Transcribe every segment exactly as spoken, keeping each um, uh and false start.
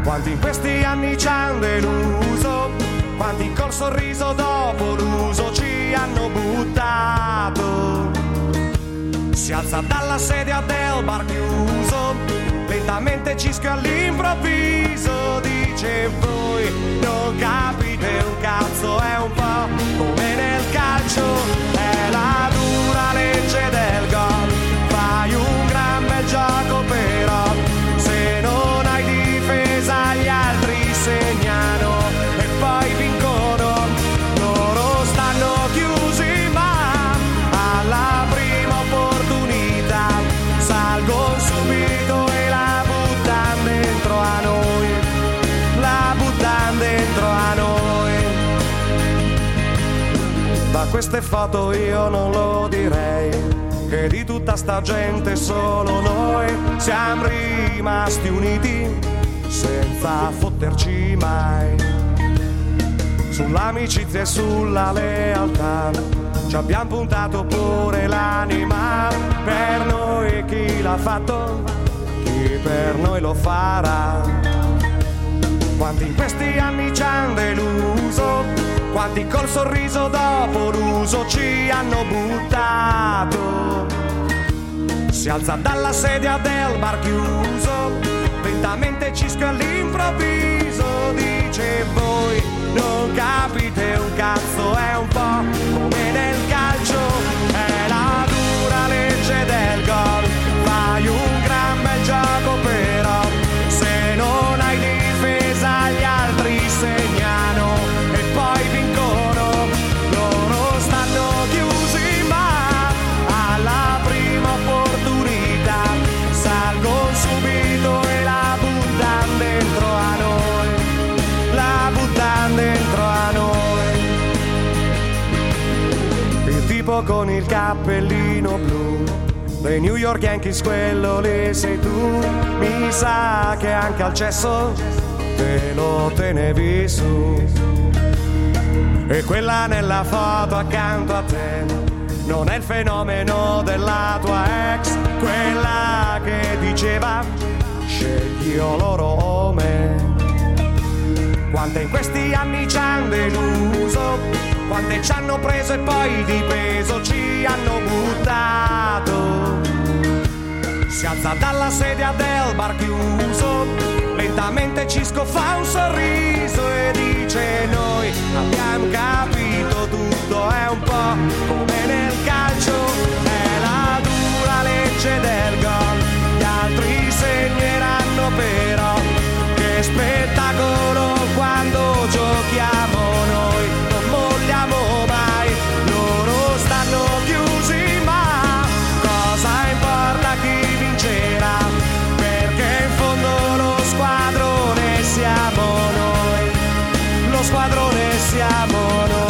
Quanti in questi anni ci hanno deluso, quanti col sorriso dopo l'uso ci hanno buttato. Si alza dalla sedia del bar chiuso, lentamente cischia all'improvviso, dice voi non capite un cazzo, è un po' come nel calcio, è la dura legge del gol, fai un gran bel gioco però se non hai difesa gli altri segnano e poi vincono, loro stanno chiusi ma alla prima opportunità salgono subito e la buttano dentro a noi, la buttano dentro a noi. Da queste foto io non lo direi, che di tutta sta gente solo noi siamo rimasti uniti senza fotterci mai. Sull'amicizia e sulla lealtà ci abbiamo puntato pure l'anima, per noi chi l'ha fatto, chi per noi lo farà. Quanti in questi anni ci hanno deluso, quanti col sorriso dopo l'uso ci hanno buttato. Si alza dalla sedia del bar chiuso, lentamente cischia all'improvviso, dice voi non capite un cazzo, è un po' come nel calcio, è la dura legge del gol, fai un gran bel gioco però se non hai difesa gli altri segnano e poi vincono, loro stanno chiusi ma alla prima opportunità salgono subito e la buttano dentro a noi, la buttano dentro a noi. Il tipo con il cappellino blu dei New York Yankees, quello lì sei tu, mi sa che anche al cesso te lo tenevi su. E quella nella foto accanto a te non è il fenomeno della tua ex, quella che diceva scegli io loro o me. Quante in questi anni ci hanno deluso, quante ci hanno preso e poi di peso ci hanno buttato. Si alza dalla sedia del bar chiuso, lentamente Cisco fa un sorriso e dice noi abbiamo capito tutto, è un po' come nel calcio, è la dura legge del gol, gli altri segneranno però, che spettacolo quando giochiamo noi, non molliamo mai, loro stanno chiusi ma cosa importa chi vincerà, perché in fondo lo squadrone siamo noi, lo squadrone siamo noi.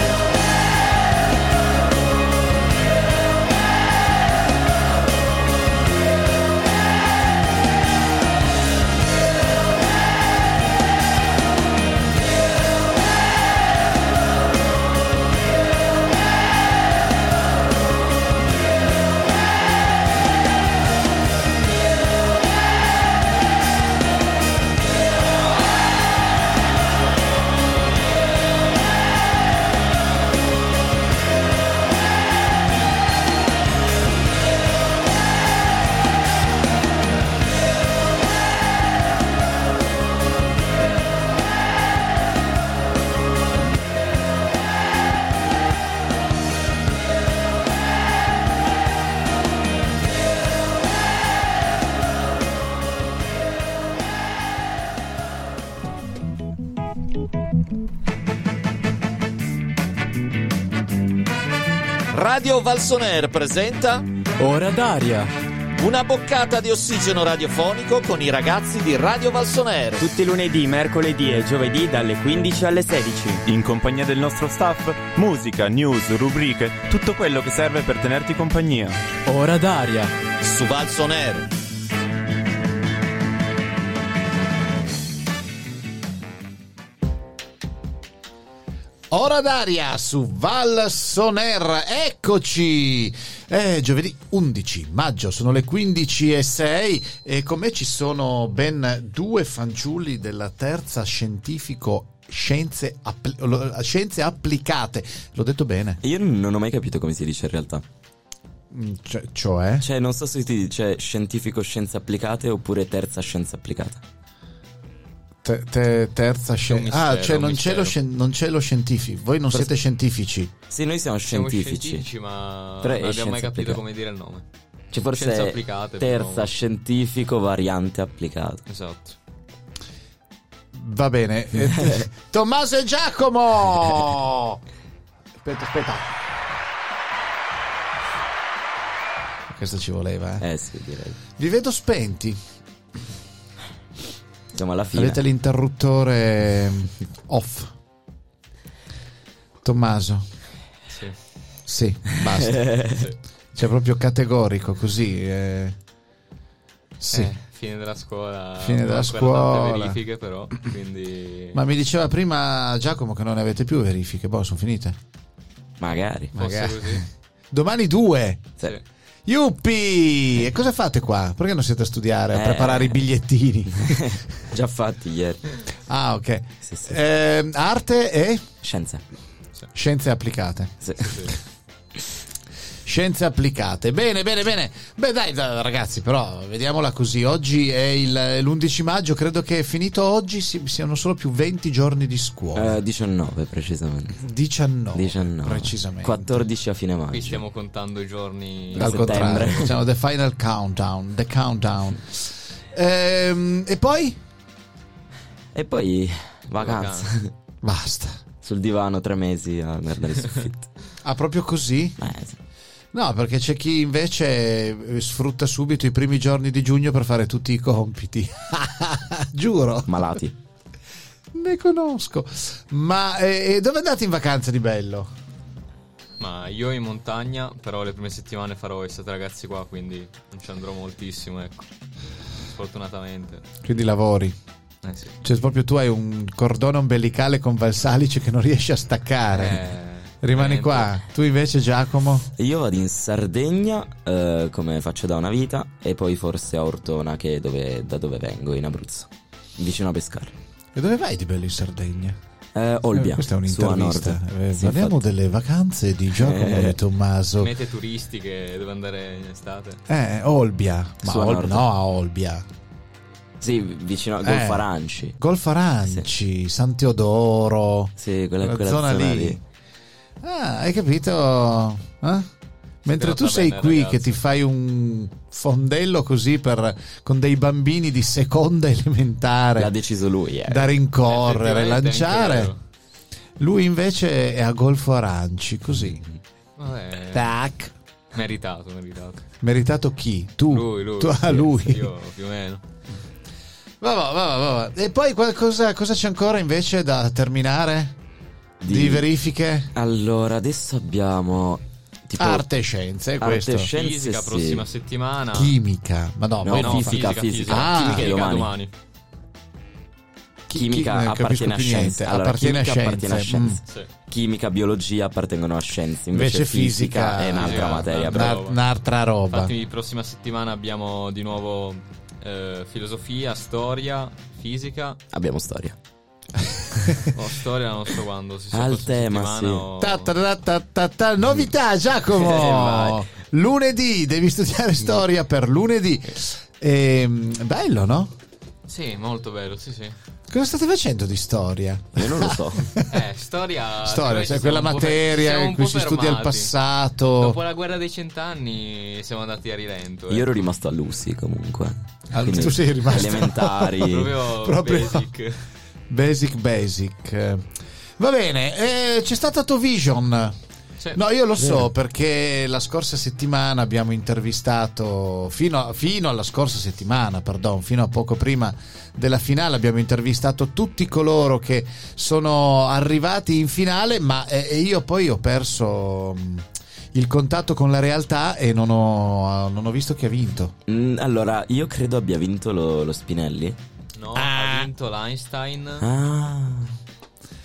Radio Valsoner presenta Ora d'aria, una boccata di ossigeno radiofonico con i ragazzi di Radio Valsoner. tutti i lunedì, mercoledì e giovedì dalle quindici alle sedici. In compagnia del nostro staff, musica, news, rubriche, tutto quello che serve per tenerti compagnia. Ora d'aria. Su Valsoner. Ora d'aria su Val Soner, eccoci! È giovedì undici maggio, sono le quindici e sei e con me ci sono ben due fanciulli della terza scientifico scienze, appli- scienze applicate. L'ho detto bene? Io non ho mai capito come si dice in realtà. Cioè? Cioè, cioè non so se ti dice scientifico scienze applicate oppure terza scienze applicate. Te, te, terza scienza. Ah, cioè non c'è, lo scien- non c'è lo scientifico. Voi non Forse... siete scientifici. Sì, noi siamo scientifici. Siamo scientifici, ma Però non abbiamo mai capito applicate. come dire il nome. Cioè forse Scienze applicate, terza però... scientifico variante applicata. Esatto. Va bene. Tommaso e Giacomo. Aspetta, aspetta. Questo ci voleva, eh? Eh sì, direi. Vi vedo spenti. Siamo alla fine. Avete l'interruttore off. Tommaso. Sì. Sì, basta. Sì. Cioè proprio categorico così. Eh. Sì. Eh, fine della scuola. Fine della ancora scuola. tante verifiche però, quindi... Ma mi diceva prima Giacomo che non ne avete più verifiche. Boh, sono finite. Magari. Fosse Magari. così. Domani due. Sì. Sì. Yuppi! E cosa fate qua? Perché non siete a studiare, a Eh. preparare i bigliettini? Già fatti ieri. Ah, ok. Sì, sì. Eh, arte e Scienze. scienze applicate. Sì. Sì. Scienze applicate. Bene, bene, bene. Beh, dai, dai, ragazzi, però vediamola così. Oggi è il, l'undici maggio, credo che è finito oggi si, siano solo più venti giorni di scuola. Eh, diciannove precisamente. diciannove, diciannove. precisamente. quattordici a fine maggio. Qui stiamo contando i giorni. Al settembre. contrario, diciamo the final countdown, the countdown. Ehm, e poi? E poi vacanze. Vacanze. Basta. Sul divano tre mesi a guardare il soffitto. Ah, proprio così? Eh, sì. No, perché c'è chi invece sfrutta subito i primi giorni di giugno per fare tutti i compiti. Giuro. Malati. Ne conosco. Ma eh, dove andate in vacanza di bello? Ma io in montagna, però le prime settimane farò estate ragazzi qua, quindi non ci andrò moltissimo, ecco. Sfortunatamente. Quindi lavori. Eh sì. Cioè proprio tu hai un cordone ombelicale con Valsalice che non riesci a staccare. Eh, Rimani veramente. qua. Tu invece, Giacomo? Io vado in Sardegna, eh, come faccio da una vita, e poi forse a Ortona, che è dove, da dove vengo, in Abruzzo, vicino a Pescara. E dove vai di bello in Sardegna? Eh, Olbia, Eh, questa è su a un'intervista. nord. Eh, Sì, parliamo infatti. delle vacanze di Giacomo Eh. e Tommaso. Mete turistiche dove andare in estate. Eh, Olbia. Ma Su a Ol- nord. no, a Olbia. Sì, vicino a Golfo Eh. Aranci. Golfo Aranci, San Teodoro. Sì, quella, Quella quella zona zona, lì. lì. Ah, hai capito? Eh? Mentre tu tratta sei bene, qui ragazzi. che ti fai un fondello così per, con dei bambini di seconda elementare L'ha deciso lui, eh. da rincorrere, Effettivamente, lanciare. anche vero. Lui invece è a Golfo Aranci, così. Vabbè, Tac. meritato, meritato. Meritato chi? Tu? Lui, lui. Tu, ah, sì, lui. Io più o meno. Vabbè, vabbè, vabbè. E poi qualcosa, cosa c'è ancora invece da terminare? Di, Di- verifiche? Allora, adesso abbiamo tipo Arte e scienze, Arte questo. e scienze. Fisica, sì. prossima settimana. Chimica. Ma no, No, voi No, non fisica, fate- fisica. Ah, Chimica è Chimica domani. domani. Chi- chimica chi- non capisco appartiene a più scienze. niente. Allora, Appartiene a chimica appartiene a scienze. scienze. Sì. Chimica, biologia appartengono a scienze, invece, Invece fisica fisica è un'altra Fisica, materia. un'altra però. Una- roba. un'altra roba. Infatti, prossima settimana abbiamo di nuovo eh, filosofia, storia, fisica. Abbiamo storia. O storia non so quando. Si Al prossima tema, settimana sì. o- Ta, ta, ta, ta, ta, ta. Novità, Eh, Giacomo. vai. Lunedì devi studiare storia per lunedì. Ehm, bello, no? Sì, molto bello, sì, sì. Cosa state facendo di storia? Io non lo so. Eh, storia. Storia, noi cioè ci quella siamo un po' materia siamo in un cui po' si studia il fermati. passato. Dopo la guerra dei cent'anni siamo andati a rilento. eh. Io ero rimasto a Lucy comunque. Ah, Quindi, tu sei rimasto- elementari. proprio, Proprio- basic. Basic, basic. Va bene, eh, c'è stata Tovision. Cioè, No, io lo so perché la scorsa settimana abbiamo intervistato, fino, a- fino alla scorsa settimana, pardon, fino a poco prima della finale abbiamo intervistato tutti coloro che sono arrivati in finale, ma eh, e io poi ho perso mh, il contatto con la realtà e non ho, non ho visto chi ha vinto. Mm, allora, io credo abbia vinto lo, lo Spinelli. no, Ah. ha vinto l'Einstein. Ah.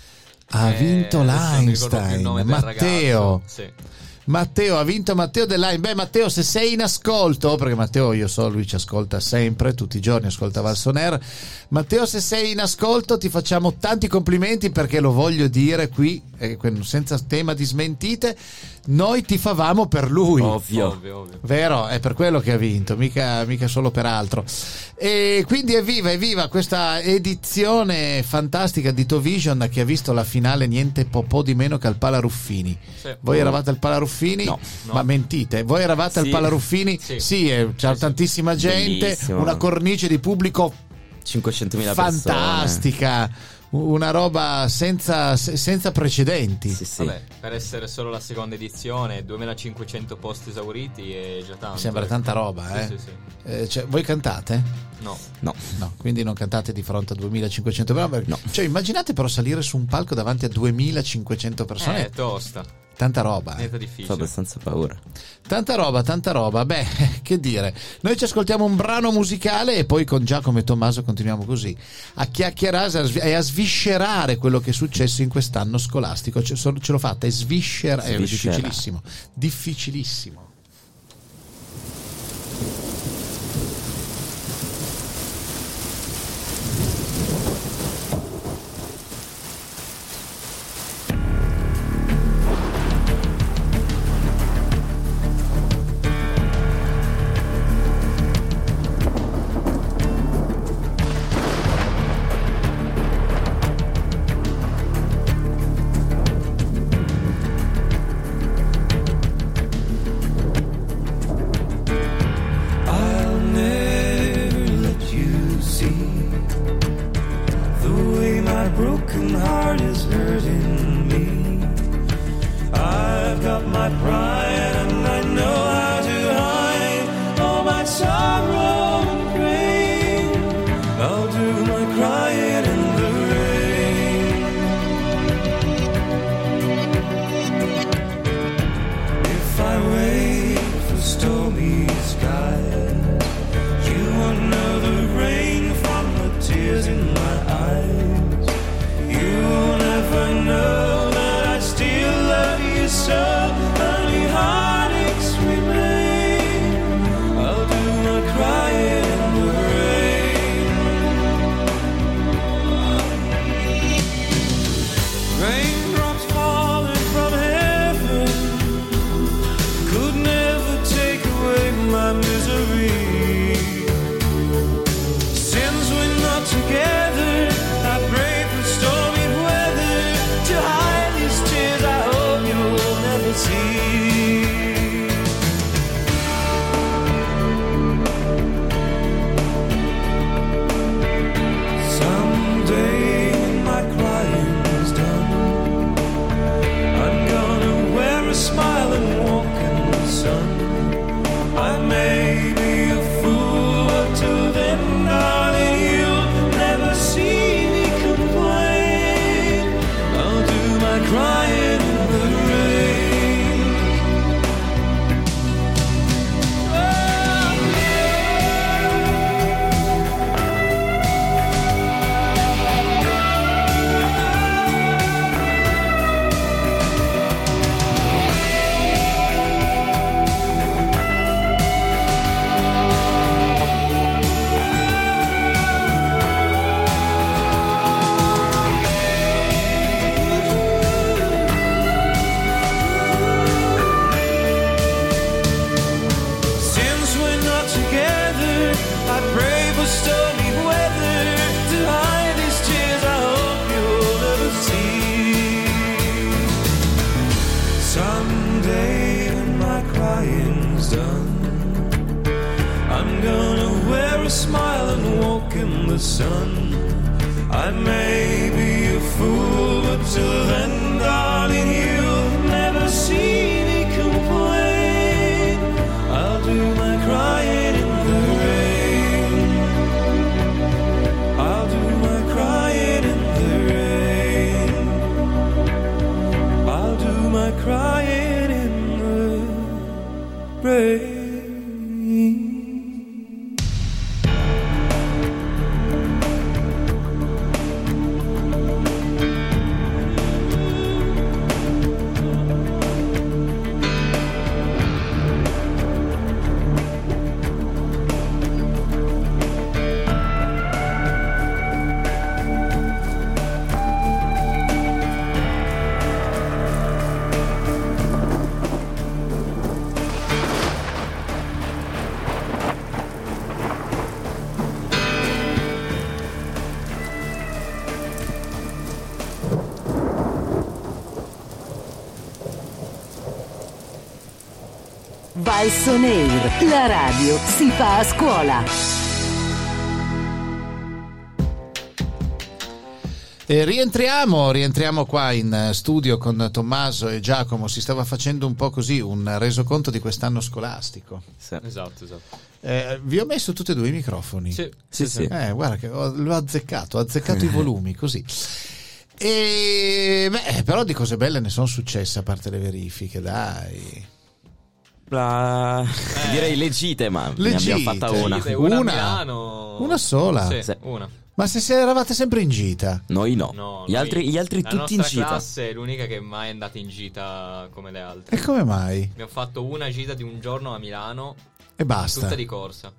Ha vinto Eh, adesso non mi ricordo più il l'Einstein. nome del Matteo. ragazzo. Sì. Matteo ha vinto Matteo dell'Einstein. Beh, Matteo, se sei in ascolto, perché Matteo, io so, lui ci ascolta sempre, tutti i giorni ascolta Valsoner. Matteo, se sei in ascolto, ti facciamo tanti complimenti, perché lo voglio dire qui, eh, senza tema di smentite, noi tifavamo per lui. Ovvio. Ovvio, ovvio. Vero, è per quello che ha vinto, mica, mica solo per altro. E quindi evviva, evviva questa edizione fantastica di Tovision, che ha visto la finale niente po', po' di meno che al Pala Ruffini. Sì. Voi eravate al Pala Ruffini? No. Ma mentite, voi eravate Sì. al Pala Ruffini? Sì. Sì, eh, c'era Sì, sì. tantissima gente, Bellissimo. una cornice di pubblico cinquecentomila persone. fantastica, una roba senza, senza precedenti. Sì, sì. Vabbè, per essere solo la seconda edizione, duemilacinquecento posti esauriti è già tanto. Mi sembra ecco. tanta roba, eh. Sì, sì, sì. Eh, cioè, voi cantate? No. No. No, quindi non cantate di fronte a duemilacinquecento persone. No. Cioè, immaginate però salire su un palco davanti a duemilacinquecento persone. Eh, è tosta. Tanta roba, eh. Niente Fa difficile. abbastanza paura. Tanta roba, tanta roba. Beh, che dire. Noi ci ascoltiamo un brano musicale e poi con Giacomo e Tommaso continuiamo così a chiacchierare e a sviscerare quello che è successo in quest'anno scolastico. Ce, ce l'ho fatta, è sviscera, è Sviscera. difficilissimo. Difficilissimo. I'll never let you see the way my broken heart is hurting me. I've got my pride and I know how to hide all my sorrow and pain. I'll do my crying in the rain. If I wait for stormy skies, you won't know the rain from the tears in my eyes. You will never know that I still love you so. Only heartaches remain. I'll do my crying in the rain. Raindrops falling from heaven could never take away my misery. Since we're not together, I pray for stormy weather to hide these tears I hope you'll never see. Someday when my crying is done, I'm gonna wear a smile and walk in the sun. I may be a fool, but till then, darling, you'll never see me complain. I'll do my crying in the rain. Oh, since we're not together, I pray for stormy weather to hide these tears I hope you'll never see. Someday when my crying's done, I'm gonna wear a smile and walk in the sun. I may be a fool, but till then, darling, you'll never see me complain. I'll do my crying in the rain. I'll do my crying in the rain. I'll do my crying in the rain. Falso Nair, la radio si fa a scuola. E rientriamo, rientriamo qua in studio con Tommaso e Giacomo. Si stava facendo un po' così un resoconto di quest'anno scolastico. Sì. Esatto, esatto. Eh, vi ho messo tutti e due i microfoni. Sì, Sì, sì. Eh, guarda che ho, l'ho azzeccato, ho azzeccato i volumi così. E beh, però di cose belle ne sono successe a parte le verifiche, dai. La... direi leggite, ma ne Leggite. abbiamo fatta una. Sì, una, a Una? Milano. Una sola? Sì, Sì. una. Ma se, se eravate sempre in gita? Noi no, No, gli, noi- altri, gli altri la tutti in nostra gita. classe è l'unica che mai è andata in gita come le altre. E come mai? Abbiamo fatto una gita di un giorno a Milano, E basta. tutta di corsa.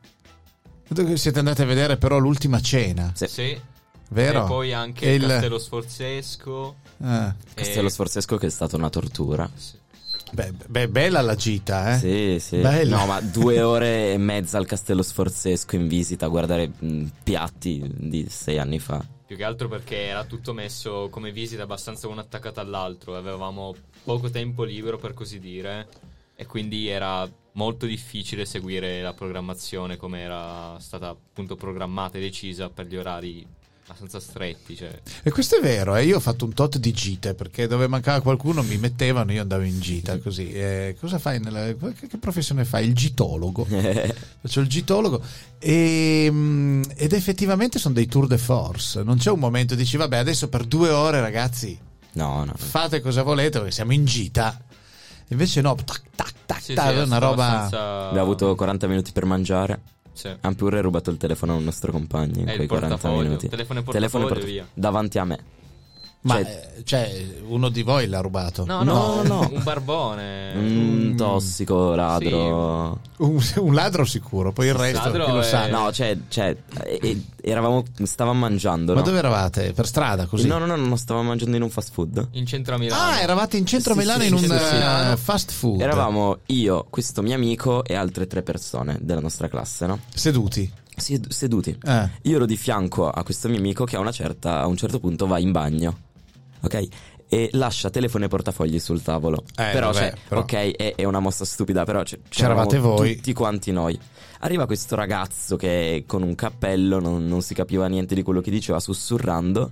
Siete andati a vedere però l'ultima cena, Sì. Sì. vero? E poi anche E il il- Castello Sforzesco. Ah. Castello e- Sforzesco, che è stata una tortura. Sì. Beh, beh, bella la gita, eh? Sì, sì. Bella. No, ma due ore e mezza al Castello Sforzesco in visita a guardare mh, piatti di sei anni fa. Più che altro perché era tutto messo come visita abbastanza uno attaccato all'altro. Avevamo poco tempo libero, per così dire, e quindi era molto difficile seguire la programmazione come era stata appunto programmata e decisa per gli orari abbastanza stretti, cioè. E questo è vero, eh? Io ho fatto un tot di gite perché dove mancava qualcuno mi mettevano, io andavo in gita così. Eh, cosa fai? Nella, che, che professione fai? Il gitologo. Faccio il gitologo e, mm, ed effettivamente sono dei tour de force. Non c'è un momento dici vabbè adesso per due ore ragazzi No, no. fate cosa volete perché siamo in gita. Invece no, tac tac tac, Sì, tac, sì, è era una stato roba. abbastanza- Abbiamo avuto quaranta minuti per mangiare. Sì. Han pure rubato il telefono a un nostro compagno in E quei il quaranta portafoglio. minuti. Telefono e portafoglio, porta- via. davanti a me. Ma Cioè- eh, cioè uno di voi l'ha rubato? No, No, no, no. un barbone. Un tossico ladro. Un, un ladro sicuro, poi il resto ladro chi lo è- sa. No, cioè, cioè eh, eh, eravamo, stavamo mangiando. Ma no? dove eravate? Per strada così? No, no, no, non stavamo mangiando in un fast food. In centro a Milano. Ah, eravate in centro a Sì, Milano sì, in sì, un sì, sì. eh, fast food. Eravamo io, questo mio amico e altre tre persone della nostra classe, no? seduti. Sed- seduti. Eh. Io ero di fianco a questo mio amico che a una certa, a un certo punto va in bagno, ok? E lascia telefono e portafogli sul tavolo. Eh, però, vabbè, cioè, però- ok, è, è una mossa stupida, però c- C'eravate c'eravamo voi. tutti quanti noi. Arriva questo ragazzo che con un cappello non, non si capiva niente di quello che diceva, sussurrando,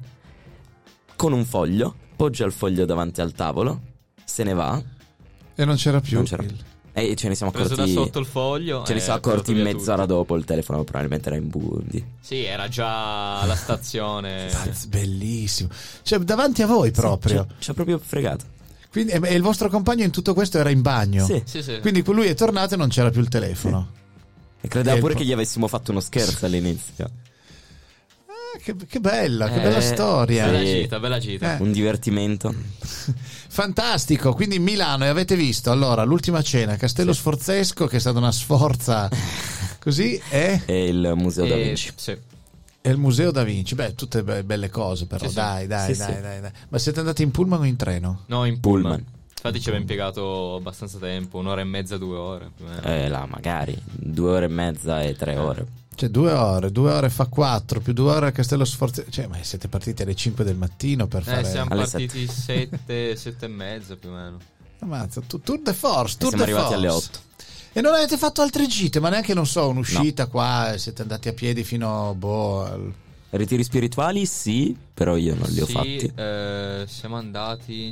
con un foglio, poggia il foglio davanti al tavolo, se ne va. E non c'era più. Non c'era il- E ce ne siamo Preso accorti. da sotto il foglio. Ce ne e siamo ha portato accorti via mezz'ora tutto. dopo. Il telefono probabilmente era in bundi. Sì, era già alla stazione. Cazzo, bellissimo. Cioè, davanti a voi proprio. Ci ha- ci ha proprio fregato. Quindi, e e il vostro compagno in tutto questo era in bagno. Sì. Sì, sì. Quindi lui è tornato e non c'era più il telefono. E credeva E pure il po- che gli avessimo fatto uno scherzo all'inizio. Ah, che, che bella, che Eh, bella storia. Bella Sì. gita, bella gita. Eh. Un divertimento. Fantastico. Quindi Milano, e avete visto allora l'ultima cena, Castello Sforzesco, che è stata una sforza così, e, E il Museo da E- Vinci. Sì. e il Museo da Vinci. Beh, tutte be- belle cose, però. Sì, sì. Dai, dai, Sì, dai, sì. dai, dai. Ma siete andati in pullman o in treno? No, in pullman. Pullman. Infatti ci abbiamo impiegato abbastanza tempo, un'ora e mezza, due ore. più o meno. Eh, là, magari. Due ore e mezza e tre ore. Cioè, due ore, due ore fa quattro, più due ore a Castello Sforzesco. Cioè, ma siete partiti alle cinque del mattino per Eh, fare. siamo Alle partiti sette, sette e mezza più o meno. Ammazza, tu- Tour de Force, E Tour siamo de arrivati Force. alle otto. E non avete fatto altre gite, ma neanche, non so, un'uscita qua, e siete andati a piedi fino boh, al... Ritiri spirituali, sì, però io non li ho sì, fatti. eh, siamo andati.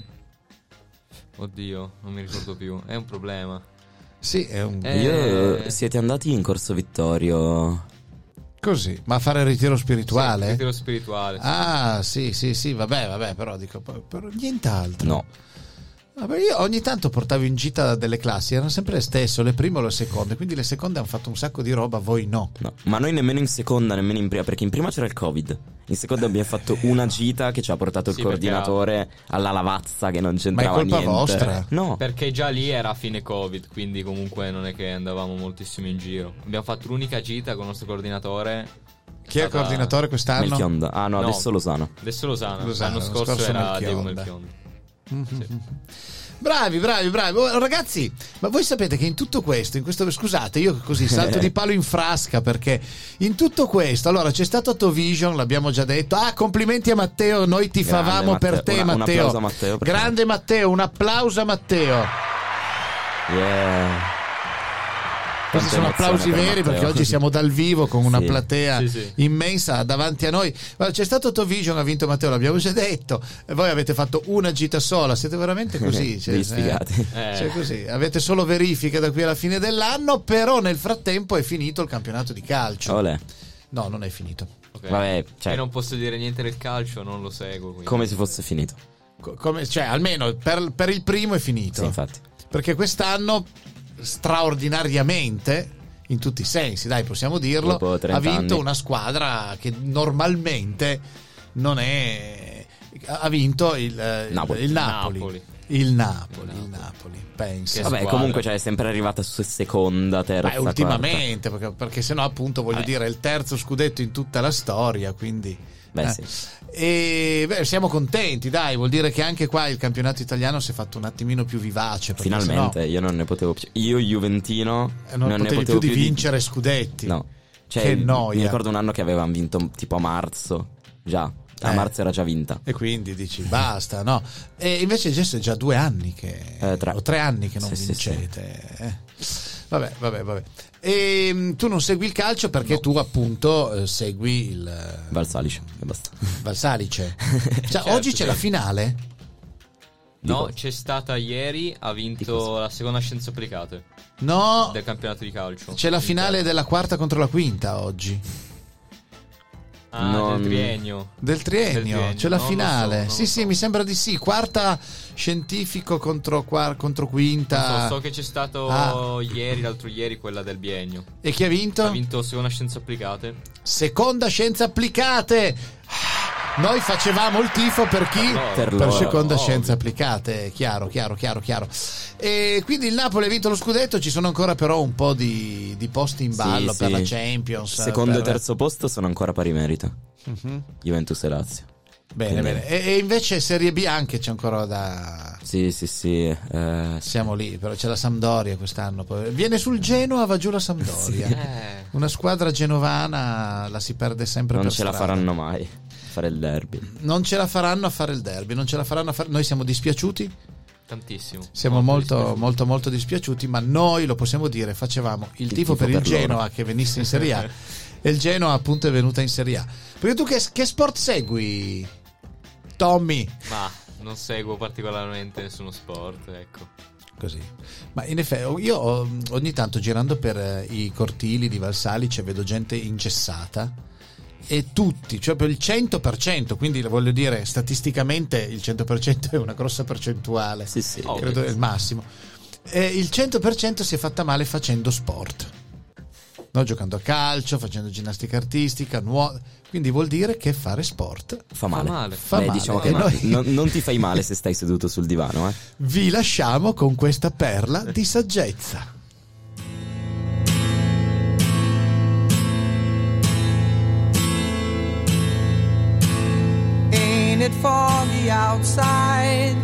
Oddio, non mi ricordo più. È un problema. Sì, è un... Eh, Io siete andati in Corso Vittorio. Così, ma a fare il ritiro Sì, spirituale? ritiro spirituale. sì. Ah, sì, sì, sì, vabbè, vabbè, però dico, però nient'altro. No. Vabbè, io ogni tanto portavo in gita delle classi, erano sempre le stesse, le prime o le seconde, quindi le seconde hanno fatto un sacco di roba, voi no. No, ma noi nemmeno in seconda, nemmeno in prima, perché in prima c'era il Covid. In seconda abbiamo fatto una gita che ci ha portato il Sì, perché coordinatore alla lavazza che non c'entrava Ma è colpa niente. vostra? No. Perché già lì era fine Covid, quindi comunque non è che andavamo moltissimo in giro. Abbiamo fatto l'unica gita con il nostro coordinatore. Chi è il stata- coordinatore quest'anno? Melchionda. Ah no, No. adesso Losano. Adesso Losano. Losano, L'anno l'anno scorso, scorso era Diego Melchionda. Melchionda. Bravi, bravi, bravi. Oh, ragazzi, ma voi sapete che in tutto questo, in questo, scusate, io così salto di palo in frasca perché in tutto questo, allora c'è stato Tovision, l'abbiamo già detto. Ah, complimenti a Matteo, noi ti Grande, favamo per Matteo. te, Una- un Matteo. applauso a Matteo, perché- Grande Matteo, un applauso a Matteo. Yeah. Questi sono emozione applausi per veri, Matteo. perché oggi siamo dal vivo con una Sì. platea Sì, sì. immensa davanti a noi. Guarda, c'è stato Tovision, ha vinto Matteo, l'abbiamo già detto, e voi avete fatto una gita sola, siete veramente così, cioè, Degli sfigati. Eh. cioè così, avete solo verifiche da qui alla fine dell'anno, però nel frattempo è finito il campionato di calcio. Olè. No, non è finito. Ok. Vabbè, cioè, Io non posso dire niente del calcio, non lo seguo. quindi. come se fosse finito. Co- Come, cioè, almeno per, per il primo è finito. Sì, infatti. Perché quest'anno, straordinariamente, in tutti i sensi, dai, possiamo dirlo, Dopo trenta ha vinto anni. una squadra che normalmente non è. Ha vinto il eh, Napoli. il Napoli. Napoli. Il Napoli, il Napoli, pensa. Che Vabbè, squadra. comunque cioè, è sempre arrivata su seconda, terza, Beh, ultimamente, perché, perché sennò appunto voglio dire è il terzo scudetto in tutta la storia, quindi Beh, eh. sì. E beh, siamo contenti, dai, vuol dire che anche qua il campionato italiano si è fatto un attimino più vivace, perché Finalmente, sennò, io non ne potevo più. Io, Juventino, eh, non, non, ne potevi potevo più di più vincere scudetti. No. Cioè, Che noia. Mi ricordo un anno che avevamo vinto tipo a marzo. Già, a Eh. marzo era già vinta. E quindi dici basta, no? E invece adesso è già due anni che Eh, tre. o tre anni che non Sì, sì, vincete. eh. Vabbè, vabbè, vabbè. E mh, tu non segui il calcio perché tu appunto eh, segui il eh, Valsalice e basta. Valsalice. Cioè, Certo, oggi c'è sì. la finale? No, Dico- c'è stata ieri, ha Di vinto cosa? la seconda scienze applicate No, del campionato di calcio. c'è la finale Inter. della quarta contro la quinta oggi. Ah, Non- del triennio. Del triennio, Del triennio, c'è la non lo finale. so, non sì, lo sì, so. mi sembra di sì. Quarta scientifico contro, quar- contro quinta. So, so che c'è stato Ah. ieri, l'altro ieri, quella del biennio. E chi ha vinto? Ha vinto seconda scienze applicate. Seconda scienze applicate. Noi facevamo il tifo per chi? loro. Per Per loro, seconda ovvio. scienze applicate, chiaro, chiaro, chiaro, chiaro. E quindi il Napoli ha vinto lo scudetto, ci sono ancora però un po' di, di posti in ballo Sì, per sì. la Champions. Secondo per- e terzo posto sono ancora pari merito. Mhm. Juventus e Lazio. Bene, Quindi- bene. E, e invece Serie B anche c'è ancora da... Sì, sì, sì. eh, Siamo lì, però c'è la Sampdoria quest'anno. Poi viene sul Genoa, va giù la Sampdoria. Eh. Una squadra genovana la si perde sempre non per ce la strada. faranno mai a fare il derby. Non ce la faranno a fare il derby, non ce la faranno a fare. Noi siamo dispiaciuti, Tantissimo. siamo molto, dispiaciuto. molto, molto dispiaciuti, ma noi lo possiamo dire, facevamo il, Il tifo, tifo per il per loro. Genoa che venisse in Serie A e il Genoa appunto è venuta in Serie A. Perché tu che, che sport segui, Tommy? Ma non seguo particolarmente nessuno sport, ecco. Così. Ma in effetti io ho- ogni tanto girando per eh, i cortili di Valsalice vedo gente ingessata e tutti, cioè per il cento per cento, quindi voglio dire statisticamente il cento per cento è una grossa percentuale, Sì, sì. Oh, credo è il massimo. E il cento per cento si è fatta male facendo sport, no? Giocando a calcio, facendo ginnastica artistica, nuoto, quindi vuol dire che fare sport Fa male. male. fa Beh, male. diciamo E che noi non, non ti fai male se stai seduto sul divano, eh. vi lasciamo con questa perla di saggezza. Ain't it foggy outside?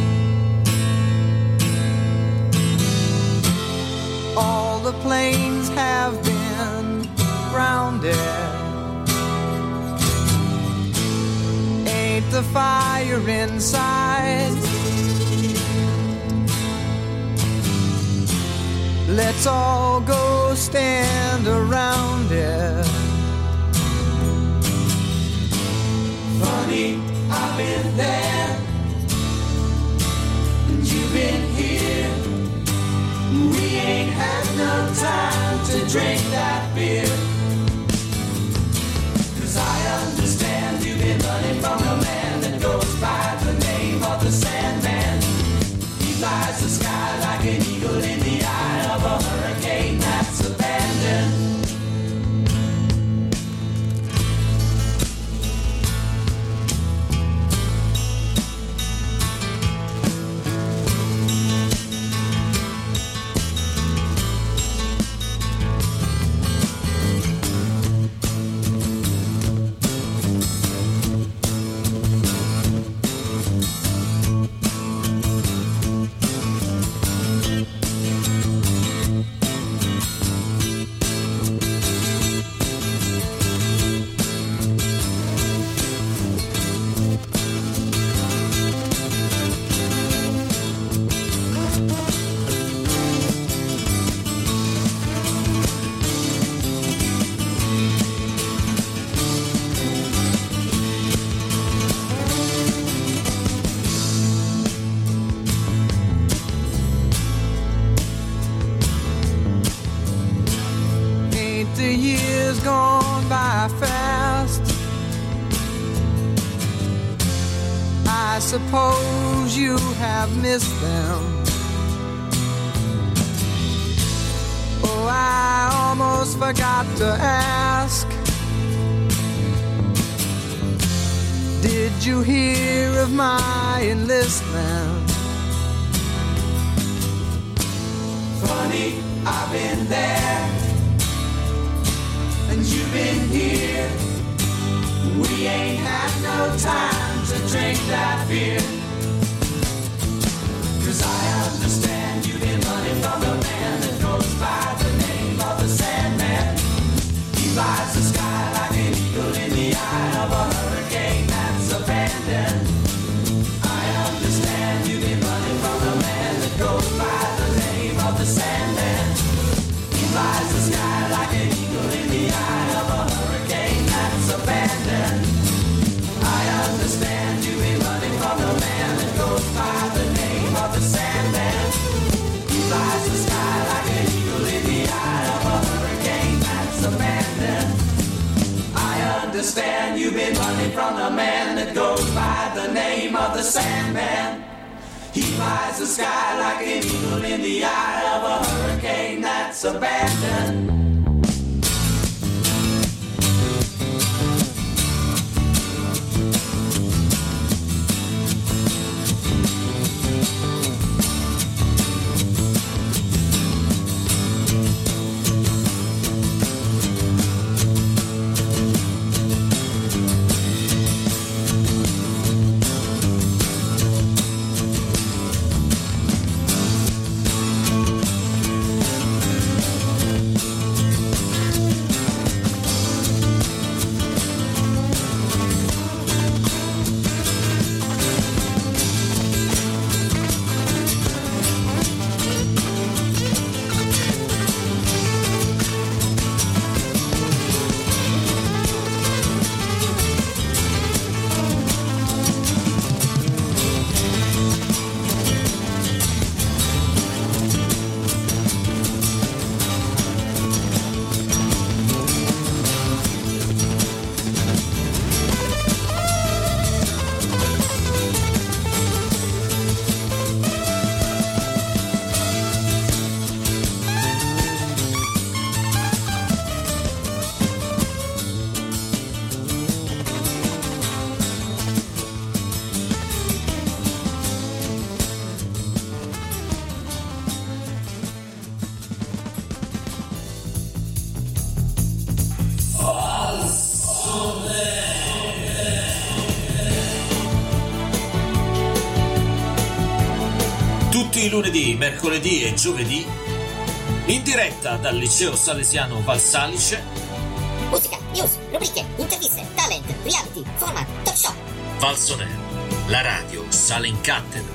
All the planes have been grounded. Ain't the fire inside? Let's all go stand around it. Funny, I've been there, and you've been here. We ain't had no time to drink that beer. 'Cause I understand you've been running from a man that goes by the name of the Sandman. He flies the sky like an eagle in the eye of a hurricane that's abandoned. suppose you have missed them. Oh, I almost forgot to ask, did you hear of my enlistment? Funny, I've been there, and you've been here. We ain't had no time to drink that beer. Cause I understand you've been running from the man that goes by the name of the Sandman. He flies the sky like an eagle in the eye of a hurricane that's abandoned. I understand you've been running from the man that goes by the name of the Sandman. He flies the sky like an eagle in the eye of a hurricane that's abandoned. I understand you've been running from the man that goes by the name of the Sandman. He flies the sky like an eagle in the eye of a hurricane that's abandoned. I understand you've been running from the man that goes by the name of the Sandman. He flies the sky like an eagle in the eye of a hurricane that's abandoned. Tutti i lunedì, mercoledì e giovedì, in diretta dal liceo salesiano Valsalice. Musica, news, rubriche, interviste, talent, reality, format, talk show. Valsonet, la radio sale in cattedra.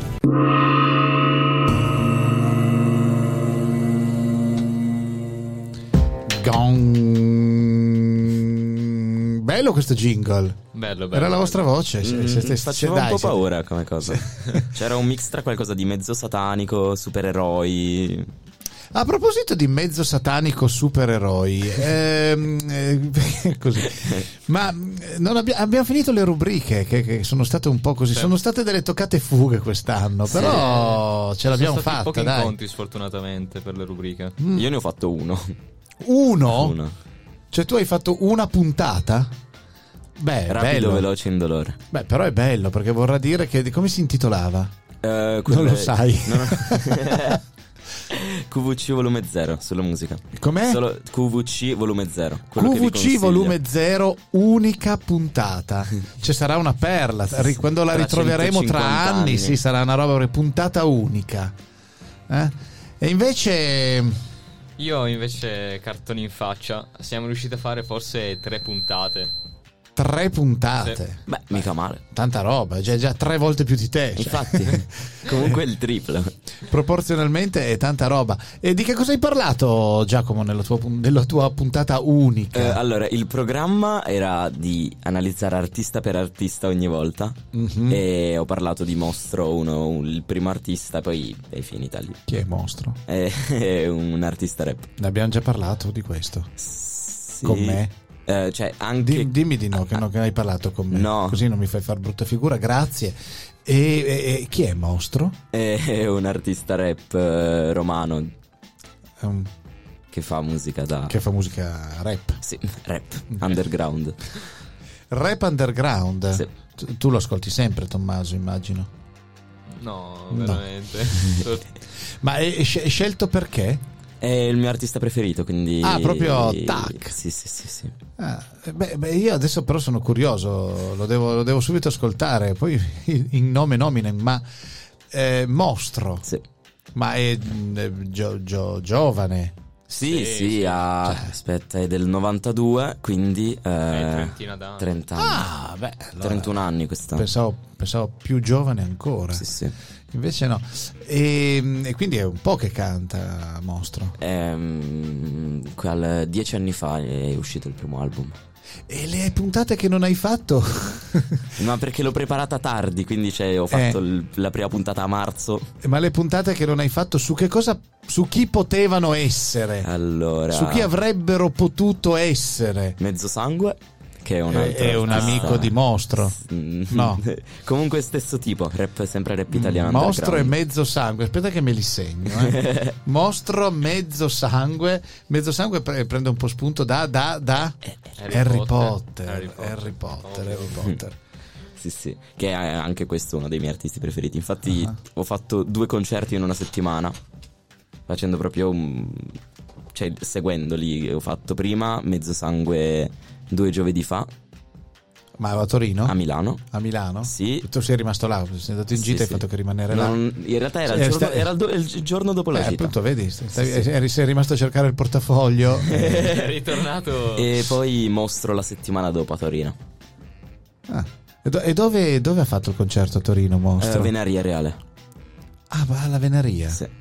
Gong. Bello questo jingle. Bello, bello. Era la vostra voce. Mm, se, se, se, faceva dai, un po' se... paura come cosa. C'era un mix tra qualcosa di mezzo satanico, supereroi. A proposito di mezzo satanico supereroi, ehm, eh, così. Ma non abbi- abbiamo finito le rubriche che, che sono state un po' così. Sì. Sono state delle toccate fughe quest'anno, però ce l'abbiamo Sono stati fatta. pochi Dai. incontri sfortunatamente per le rubriche. Mm. Io ne ho fatto uno. Uno? Uno. Cioè tu hai fatto una puntata? Beh, Rapido, bello. veloce, indolore. Beh, però è bello perché vorrà dire che come si intitolava? Eh, Non quelle- lo sai. No, no. Q V C volume zero sulla musica. Com'è? Solo Q V C volume zero. quello che vi Q V C consiglio. volume zero, unica puntata. Ci sarà una perla. Ri- Quando la Tra ritroveremo tra centocinquanta anni, anni. sì, sarà una roba puntata unica. Eh? E invece Io invece cartoni in faccia. Siamo riusciti a fare forse tre puntate. tre puntate. Sì. Beh, mica male. Tanta roba, già, già tre volte più di te. Cioè. Infatti, comunque il triplo. Proporzionalmente è tanta roba. E di che cosa hai parlato, Giacomo, nella tua, pun- nella tua puntata unica? Eh, allora, il programma era di analizzare artista per artista ogni volta. Mhm. E ho parlato di Mostro, uno, un- il primo artista, poi è finita lì. Chi è Mostro? È, è un artista rap. Ne abbiamo già parlato di questo. Sì. Con me? Eh, cioè anche Dim- dimmi di no, che non che hai parlato con me. No. Così non mi fai far brutta figura, grazie. E, e- e chi è Mostro? è un artista rap eh, romano È un- che fa musica da che fa musica rap. sì, rap underground. Rap underground. Sì. Tu, tu lo ascolti sempre, Tommaso, immagino. No, No. veramente. Ma è, è sc- è scelto perché? È il mio artista preferito, quindi Ah, proprio tac. Sì, sì, sì, sì. Ah, beh, beh, io adesso però sono curioso, lo devo, lo devo subito ascoltare. Poi in nome nomine, ma eh, Mostro, Sì. ma è eh, gio- gio- giovane. Sì, sì, Sì, sì. ha- Cioè. aspetta, è del novantadue, quindi eh, trentina d'anni. trenta anni. Ah, beh, allora, trentuno anni quest'anno. Pensavo, pensavo più giovane ancora. Sì, sì. Invece no. E, e quindi è un po' che canta Mostro. Ehm, qual- dieci anni fa è uscito il primo album. E le puntate che non hai fatto? Ma perché l'ho preparata tardi, quindi cioè, ho fatto il- la prima puntata a marzo. Ma le puntate che non hai fatto su che cosa, su chi potevano essere? Allora, Su chi avrebbero potuto essere? Mezzo Sangue, che è un È, altro è un artista. amico di Mostro. Mm, No. Comunque stesso tipo, rap, sempre rap italiano. Mostro e underground. Mezzo Sangue. Aspetta che me li segno. Eh. Mostro, Mezzo Sangue. Mezzo Sangue pre- prende un po' spunto da, da, da Harry Harry Potter. Potter. Harry Potter. Harry Potter. Ovvio. Harry Potter. Sì, sì, che è anche questo uno dei miei artisti preferiti. Infatti Ah. ho fatto due concerti in una settimana, facendo proprio un... cioè seguendoli. Ho fatto prima Mezzo Sangue due giovedì fa Ma a Torino? a Milano. A Milano? Sì. Tu sei rimasto là, sei andato in Sì, gita e hai sì. fatto che rimanere là. Non- in realtà era, Sì, il, giorno, sta- era il, do- il giorno dopo la Eh, gita. appunto, vedi, stai- stai- sì. eri- sei rimasto a cercare il portafoglio. È ritornato. E poi Mostro la settimana dopo a Torino. Ah. E, do- e dove, dove ha fatto il concerto a Torino, Mostro? Eh, Venaria Reale. ah, va alla Venaria. Sì.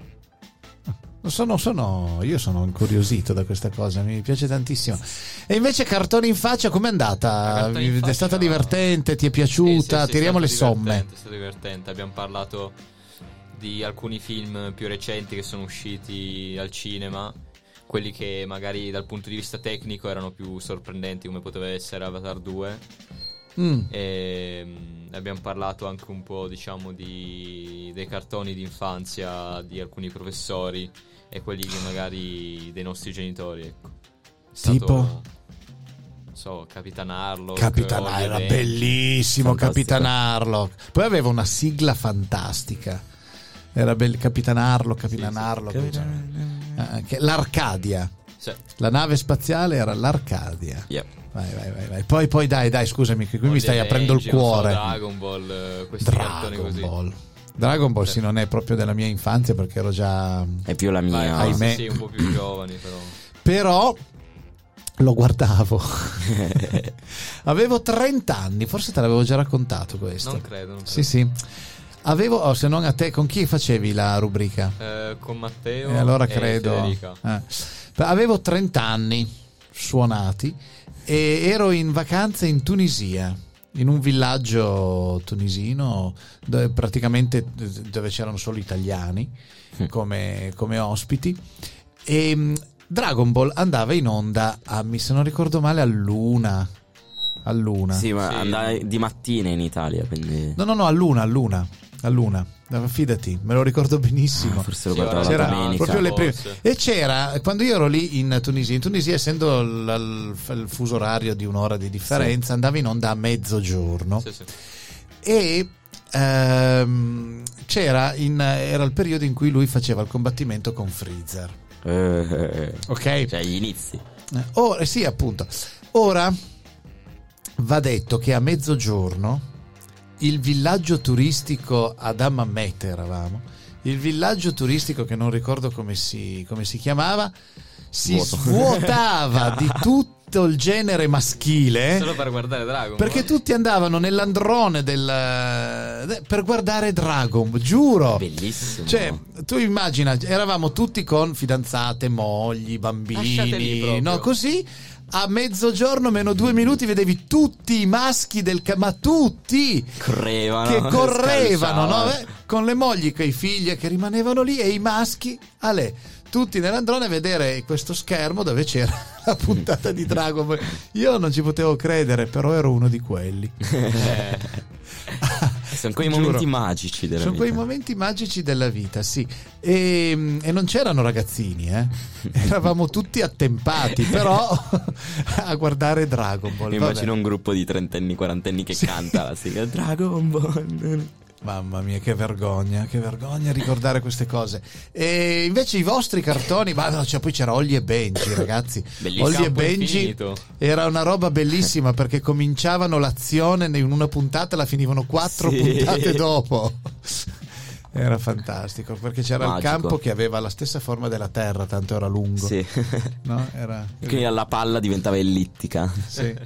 Sono, sono, io sono incuriosito da questa cosa, mi piace tantissimo. E invece Cartone in faccia, com'è andata? Cartone in È faccia- stata divertente? Ti è Sì, sì, piaciuta? sì, Tiriamo è le stato somme. divertente, È stato divertente. Abbiamo parlato di alcuni film più recenti che sono usciti al cinema, quelli che magari dal punto di vista tecnico erano più sorprendenti, come poteva essere Avatar due. Mm. E mm, abbiamo parlato anche un po', diciamo, di dei cartoni di infanzia di alcuni professori e quelli che magari dei nostri genitori, ecco. È stato, Tipo? non so, Capitan Harlock. Capitan Oliver era Ames. bellissimo. Fantastico. Capitan Harlock. Poi aveva una sigla fantastica. Era bell- Capitan Harlock, Capitan Sì, sì. Harlock. Eh, che- L'Arcadia. Sì. La nave spaziale era l'Arcadia. Yep. Vai, vai, vai, vai. Poi, poi dai, dai, scusami, che qui mi Molly stai and aprendo il Angel, non so, cuore. Dragon Ball, eh, questi cartoni Dragon così. Ball. Dragon Ball, Sì. sì, non è proprio della mia infanzia perché ero già. È più la Vai, mia. forse ahimè. sì, un po' più giovani, però. Però lo guardavo. Avevo trenta anni, forse te l'avevo già raccontato questo. Non credo, non credo. Sì, sì. Avevo, oh, se non a te, con chi facevi la rubrica? Eh, con Matteo E allora e credo. Federica. Eh. Avevo trenta anni suonati e ero in vacanza in Tunisia, in un villaggio tunisino dove praticamente dove c'erano solo italiani come, come ospiti. E mh, Dragon Ball andava in onda a, mi se non ricordo male, a luna. A luna. Sì, ma Sì. andai di mattina in Italia, quindi. No, no, no, a luna, a luna. A luna. Fidati, me lo ricordo benissimo. Ah, forse lo Sì, guardavo ora la C'era domenica. proprio le prime. forse. E c'era, quando io ero lì in Tunisia, in Tunisia essendo il, il- il fuso orario di un'ora di differenza, andava in onda a mezzogiorno. Sì, sì. E ehm, c'era in, era il periodo in cui lui faceva il combattimento con Freezer. Eh, Ok? cioè gli inizi. Eh, Ora, sì, appunto. Ora va detto che a mezzogiorno il villaggio turistico ad Hammamet eravamo. Il villaggio turistico che non ricordo come si, come si chiamava si Vuoto. svuotava di tutto il genere maschile Solo per guardare Dragon perché Ball. tutti andavano nell'androne del, de- per guardare Dragon Ball, giuro. Bellissimo. Cioè, tu immagina, eravamo tutti con fidanzate, mogli, Lasciateli bambini, proprio. no, così a mezzogiorno meno due minuti vedevi tutti i maschi del ca- ma tutti correvano. che correvano, no? scalciavano. Eh, con le mogli, con i figli che rimanevano lì e i maschi, ale, tutti nell'androne a vedere questo schermo dove c'era la puntata di Dragon Ball. Io non ci potevo credere, però ero uno di quelli. Sono quei Giuro. momenti magici della Sono vita. quei momenti magici della vita, sì. E, e non c'erano ragazzini, eh? Eravamo tutti attempati, però a guardare Dragon Ball. Mi vabbè. immagino un gruppo di trentenni, quarantenni che Sì. canta la sigla Dragon Ball. Mamma mia, che vergogna, che vergogna ricordare queste cose. E invece i vostri cartoni, ma no, cioè, poi c'era Holly e Benji, ragazzi. Bellissimo. Holly e Campo Benji Infinito. era una roba bellissima perché cominciavano l'azione in una puntata e la finivano quattro Sì. puntate dopo. Era fantastico perché c'era Magico. il campo che aveva la stessa forma della terra, tanto era lungo. Sì. No? Era... Quindi la palla diventava ellittica. Sì.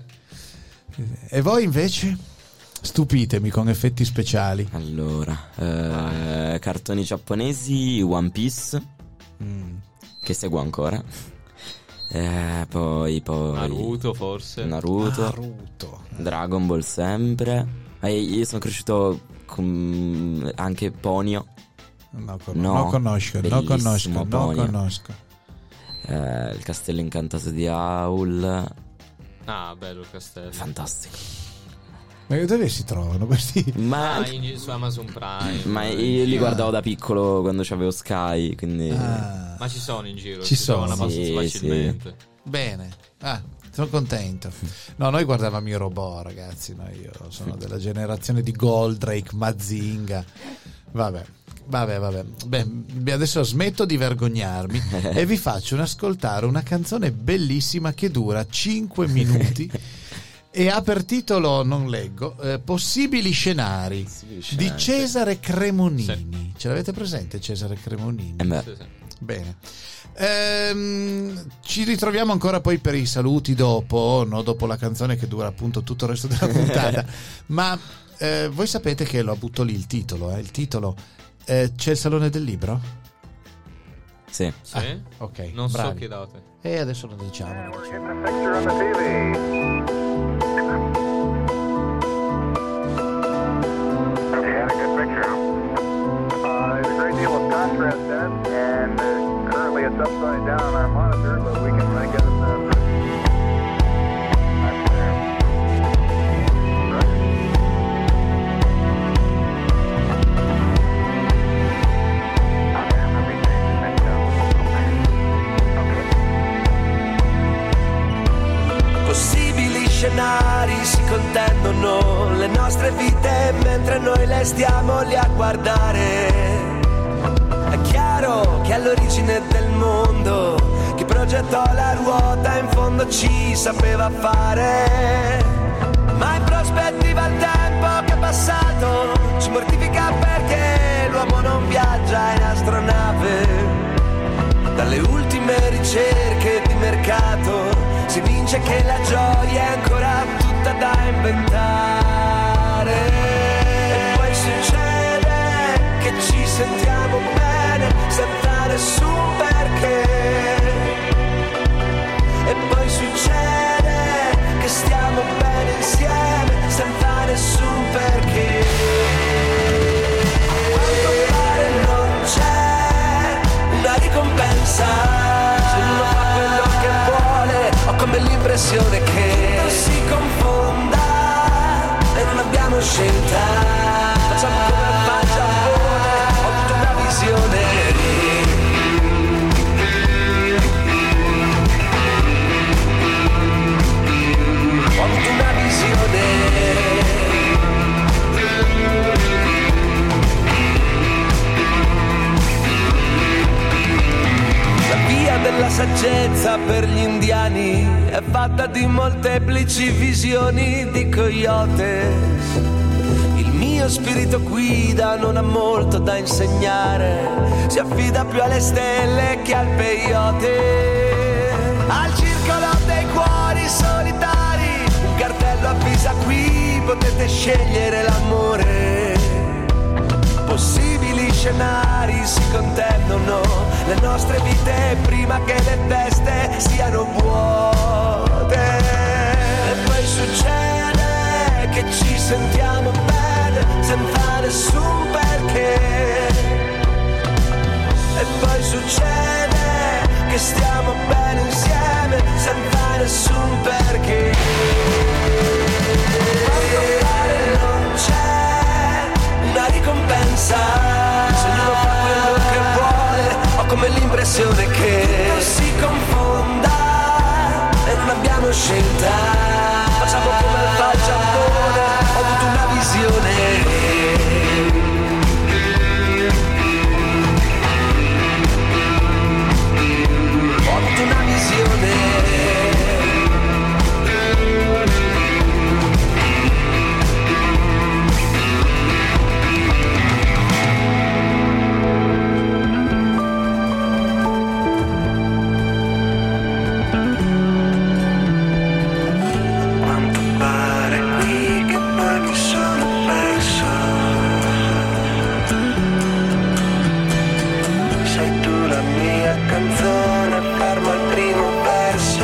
E voi invece? Stupitemi con effetti speciali. Allora, eh, cartoni giapponesi, One Piece, Mm. che seguo ancora. Eh, poi, poi Naruto forse. Naruto, Naruto. Dragon Ball sempre. Eh, io sono cresciuto con anche Ponyo. No, con- No, non conosco, non bellissimo conosco, non Ponyo. conosco. Eh, il castello incantato di Howl, Ah, bello il castello. fantastico. Ma dove si trovano questi? Ma, Ah, in- su Amazon Prime. ma io li guardavo da piccolo quando c'avevo Sky, quindi Ah, Ma ci sono in giro. Ci si trovano sono. abbastanza Sì, facilmente. bene. Ah, sono contento. No, noi guardavamo i robot, ragazzi. No, io sono della generazione di Goldrake, Mazinga. Vabbè. Vabbè, vabbè. Beh, adesso smetto di vergognarmi e vi faccio ascoltare una canzone bellissima che dura cinque minuti e ha per titolo, non leggo, eh, Possibili scenari, Possibili di scenari. Cesare Cremonini. Ce l'avete presente Cesare Cremonini? Eh beh, Sì, sì. Bene. Ehm, ci ritroviamo ancora poi per i saluti dopo, no? Dopo la canzone che dura appunto tutto il resto della puntata. Ma eh, voi sapete che lo butto lì il titolo, eh? Il titolo eh, c'è il Salone del Libro? sì. Sì? Ah, ok, Non so bravi. che date. E adesso lo diciamo. lo diciamo. Contrast in it, and uh, currently it's upside down on our monitor, but we can make it uh, that's there. Right. Okay, let me change the menu. Okay. Possibili scenari si contendono le nostre vite mentre noi le stiamo lì a guardare. È chiaro che all'origine del mondo chi progettò la ruota in fondo ci sapeva fare. Ma in prospettiva il tempo che è passato ci mortifica perché l'uomo non viaggia in astronave. Dalle ultime ricerche di mercato si vince che la gioia è ancora tutta da inventare. E poi succede che ci sentiamo bene senza nessun perché. E poi succede che stiamo bene insieme senza nessun perché. A quanto pare non c'è una ricompensa se uno fa quello che vuole. Ho come l'impressione che non si confonda e non abbiamo scelta. Facciamo come fa il Giappone. Ho tutta una visione. Ho tutta una visione. La via della saggezza per gli indiani è fatta di molteplici visioni di coyote. Il mio spirito guida non ha molto da insegnare, si affida più alle stelle che al peyote. Al circolo dei cuori solitari, un cartello avvisa qui potete scegliere l'amore. Possibili scenari si contendono le nostre vite prima che le teste siano vuote. E poi succede che ci sentiamo bene senza nessun perché. E poi succede che stiamo bene insieme senza nessun perché. Quando fare non c'è una ricompensa, se ognuno fa quello che vuole, ho come l'impressione che non si confonda e non abbiamo scelta. Facciamo come fa il Giappone, ho avuto una visione. Ho avuto una visione. Quanto pare qui che poi mi sono perso. Sei tu la mia canzone, fermo al primo verso.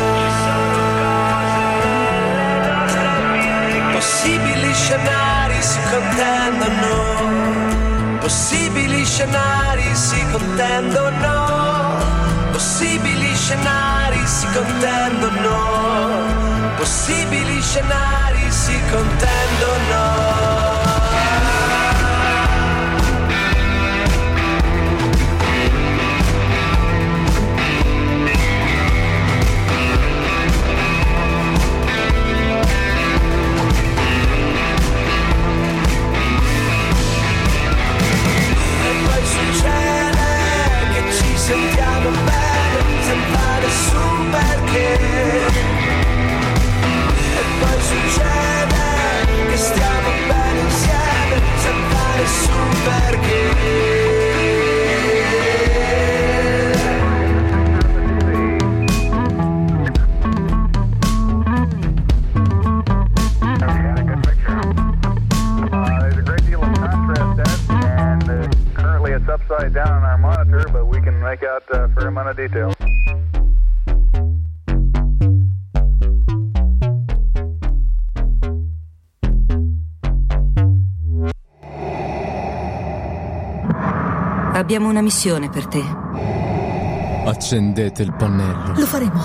Possibili scenari si contendono, possibili scenari si contendono, possibili scenari si contendono, possibili scenari si contendono. Sentiamo bene senza nessun perché. E poi succede che stiamo bene insieme senza nessun perché. It's upside down on our monitor, but we can make out a fair amount of detail. Abbiamo una missione per te. Accendete il pannello. Lo faremo.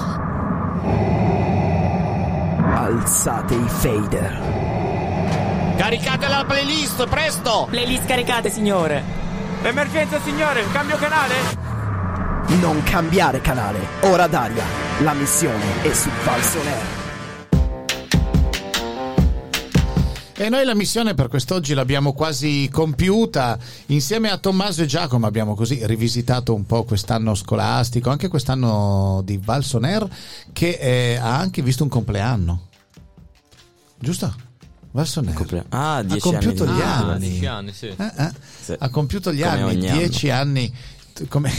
Alzate i fader. Caricate la playlist, presto! Playlist caricate, signore. Emergenza, signore, cambio canale? Non cambiare canale, ora Daria. La missione è su Falso Nerd. E noi la missione per quest'oggi l'abbiamo quasi compiuta. Insieme a Tommaso e Giacomo abbiamo così rivisitato un po' quest'anno scolastico, anche quest'anno di Valso Nerd, che eh, ha anche visto un compleanno. Giusto? Valso Nerd ah, dieci ha compiuto anni gli ah, anni, dieci anni sì. Eh, eh. Sì. Ha compiuto gli Come anni, dieci anno. anni, come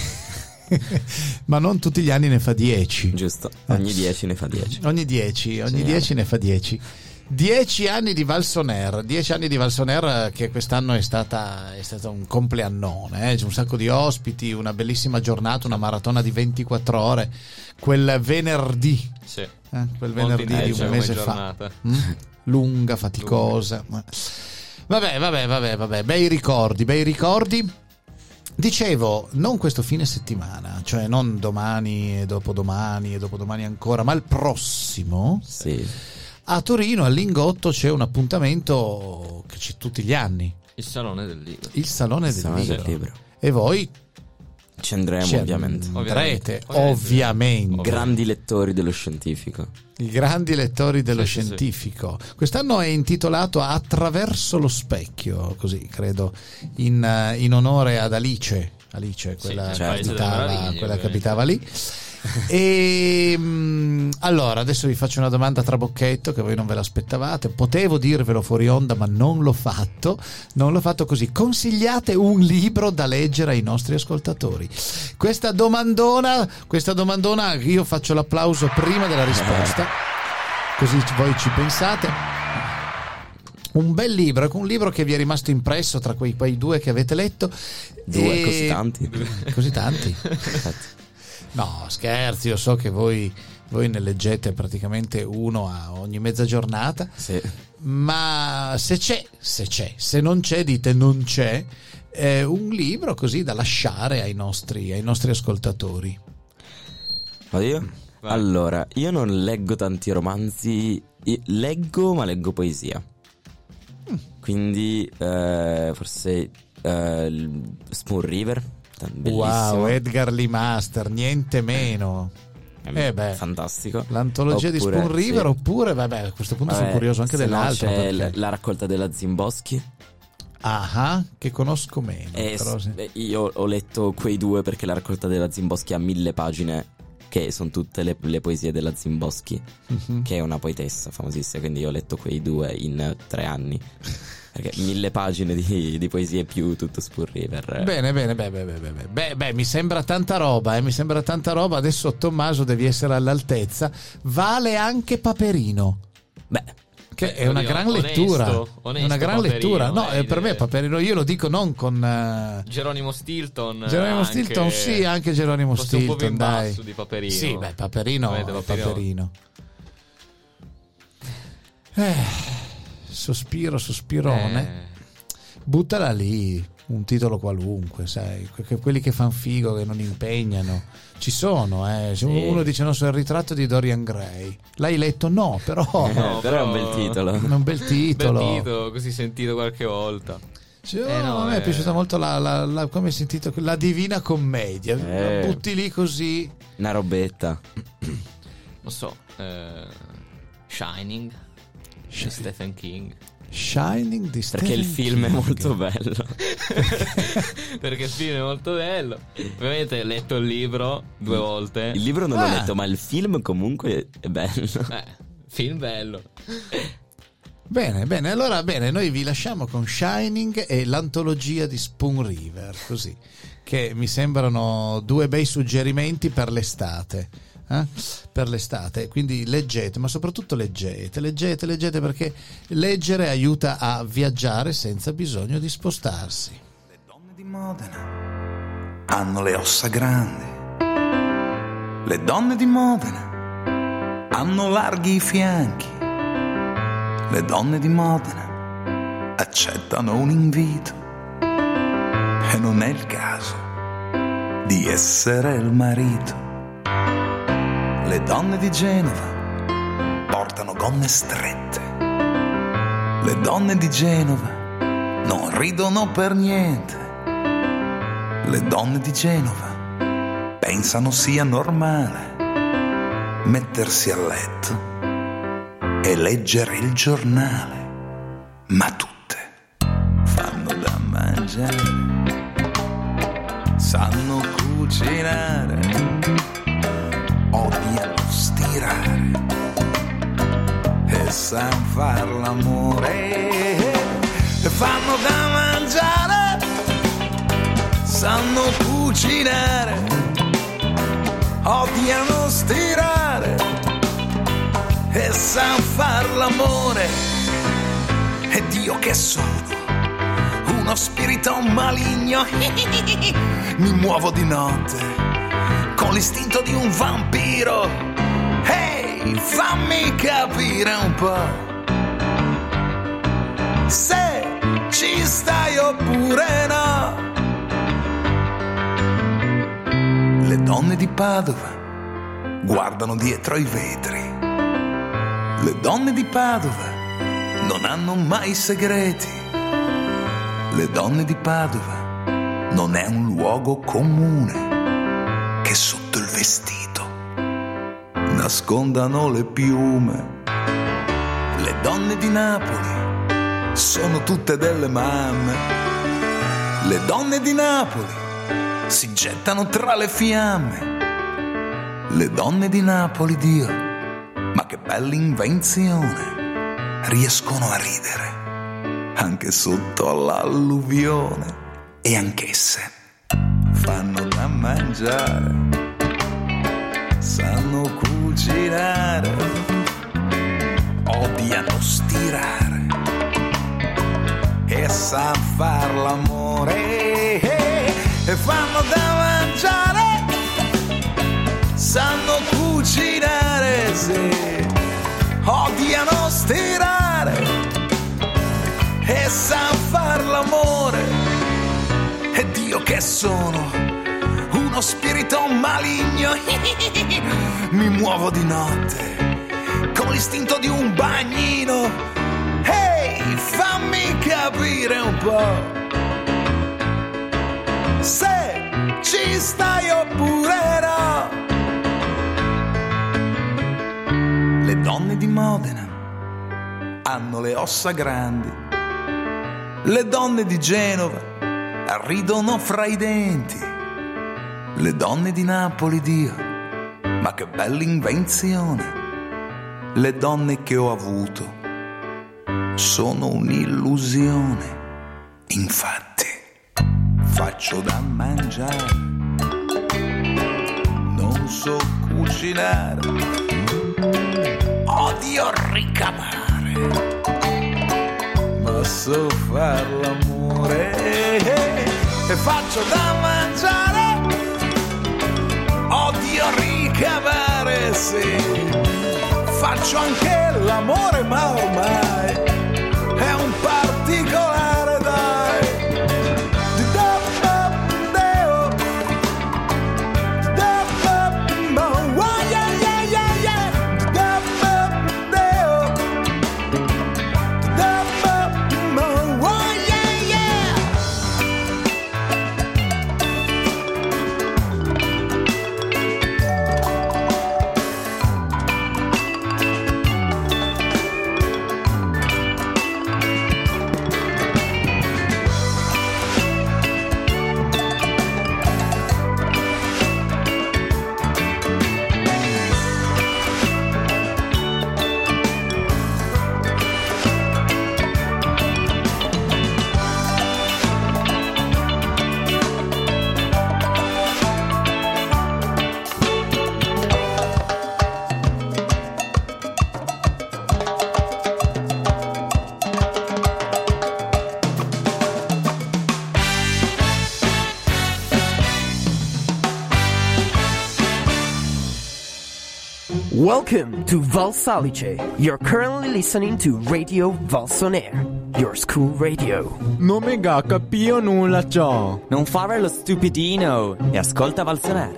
ma non tutti gli anni ne fa dieci. Giusto, ogni dieci ne fa dieci. Ogni dieci, ogni Sì, dieci ne fa dieci. Dieci anni di Valso Nerd, dieci anni di Valso Nerd che quest'anno è stata è stato un compleannone, eh? C'è un sacco di ospiti, una bellissima giornata, una maratona di ventiquattro ore, quel venerdì, sì. eh? quel Molto venerdì di intensa un come mese giornata. fa. Mm? Lunga, faticosa. Lunga. Vabbè, vabbè, vabbè, vabbè, bei ricordi, bei ricordi. Dicevo, non questo fine settimana, cioè non domani e dopodomani e dopodomani ancora, ma il prossimo. Sì. A Torino, al Lingotto, c'è un appuntamento che c'è tutti gli anni. Il Salone del Libro. Il Salone del, Salone libro. del Libro. E voi ci andremo, ci ovviamente. andrete, Ovviamente. ovviamente. Grandi lettori dello scientifico. I grandi lettori dello Sì, sì, scientifico. Sì. Quest'anno è intitolato Attraverso lo specchio, così credo, in, in onore ad Alice. Alice, quella, Sì, che, certo. abitava, quella che abitava lì. E mh, allora adesso vi faccio una domanda trabocchetto che voi non ve l'aspettavate. Potevo dirvelo fuori onda, ma non l'ho fatto. Non l'ho fatto così. Consigliate un libro da leggere ai nostri ascoltatori. Questa domandona, questa domandona, io faccio l'applauso prima della risposta, così voi ci pensate. Un bel libro, un libro che vi è rimasto impresso tra quei, quei due che avete letto. Due, e... così tanti. Così tanti? No, scherzi, io so che voi, voi ne leggete praticamente uno a ogni mezza giornata, sì. Ma se c'è, se c'è, se non c'è dite non c'è, eh, un libro così da lasciare ai nostri, ai nostri ascoltatori. Vado io? Vai. Allora, io non leggo tanti romanzi, io leggo ma leggo poesia. Quindi eh, forse eh, Spoon River, bellissimo. Wow, Edgar Lee Master, niente meno. Eh beh, fantastico. L'antologia Oppure, di Spoon River, sì. oppure vabbè, a questo punto Vabbè, sono curioso anche se no dell'altro. c'è perché... la, la raccolta della Zimboschi. Ah, che conosco meno. Eh, però sì. s- io ho letto quei due perché la raccolta della Zimboschi ha mille pagine, che sono tutte le, le poesie della Zimboschi, Mhm. che è una poetessa famosissima, quindi io ho letto quei due in tre anni. Perché mille pagine di, di poesie più tutto Spoon River. Bene, bene, beh, beh, beh, beh, beh, beh, mi sembra tanta roba, eh, mi sembra tanta roba. Adesso Tommaso devi essere all'altezza. Vale anche Paperino. Beh, che è una oddio, gran onesto, lettura. È onesto una gran Paperino, lettura. No, eh, eh, per me idee. Paperino, io lo dico non con eh, Geronimo Stilton. Geronimo anche- Stilton, sì, anche Geronimo forse un po' più Stilton, in dai. basso di Paperino. Sì, beh, Paperino, Vedete, Paperino. Paperino. Eh, sospiro, sospirone. Eh. Buttala lì, un titolo qualunque, sai, que- quelli che fan figo, che non impegnano. Ci sono, eh. Se uno dice non so, il ritratto di Dorian Gray. L'hai letto? No, però No, però è un bel titolo. un bel titolo. Bel titolo, così sentito qualche volta. Cioè, Eh, no, a me eh. è piaciuta molto la, la, la- come hai sentito, la Divina Commedia. Eh. La butti lì così. Una robetta. Non so, eh, Shining di Stephen King. Shining di Perché il Stephen film è King. molto bello. Perché il film è molto bello. Ovviamente ho letto il libro due volte. Il libro non l'ho Ah. letto, ma il film comunque è bello. Eh, film bello. Bene, bene, allora bene, noi vi lasciamo con Shining e l'antologia di Spoon River, così, che mi sembrano due bei suggerimenti per l'estate. eh? Per l'estate, quindi leggete, ma soprattutto leggete, leggete, leggete, perché leggere aiuta a viaggiare senza bisogno di spostarsi. Le donne di Modena hanno le ossa grandi. Le donne di Modena hanno larghi fianchi. Le donne di Modena accettano un invito e non è il caso di essere il marito. Le donne di Genova portano gonne strette. Le donne di Genova non ridono per niente. Le donne di Genova pensano sia normale mettersi a letto e leggere il giornale, ma tutte fanno da mangiare, sanno cucinare, odiano stirare e san far l'amore, e fanno da mangiare, sanno cucinare, odiano stirare e san far l'amore. Ed io che sono uno spirito maligno, mi muovo di notte con l'istinto di un vampiro. Ehi, fammi capire un po' se ci stai oppure no. Le donne di Padova guardano dietro ai vetri. Le donne di Padova non hanno mai segreti. Le donne di Padova non è un luogo comune che sotto il vestito nascondano le piume. Le donne di Napoli sono tutte delle mamme. Le donne di Napoli si gettano tra le fiamme. Le donne di Napoli, Dio, ma che bella invenzione, riescono a ridere anche sotto l'alluvione, e anch'esse fanno da mangiare, sanno cucinare, odiano stirare e san far l'amore, e fanno da mangiare, sanno cucinare, sì, odiano stirare e san far l'amore. Ed io che sono uno spirito maligno. Mi muovo di notte con l'istinto di un bagnino. Ehi, hey, fammi capire un po' se ci stai oppure no. Le donne di Modena hanno le ossa grandi, le donne di Genova ridono fra i denti, le donne di Napoli, Dio, ma che bella invenzione. Le donne che ho avuto sono un'illusione. Infatti faccio da mangiare, non so cucinare, odio ricamare, ma so far l'amore. E faccio da mangiare, odio ricamare, sì. Faccio anche l'amore, ma ormai è un particolare, dai. Welcome to Val Salice. You're currently listening to Radio Valsonair, your school radio. Non mi ga capio nulla ciò. Non fare lo stupidino e ascolta Valsonair.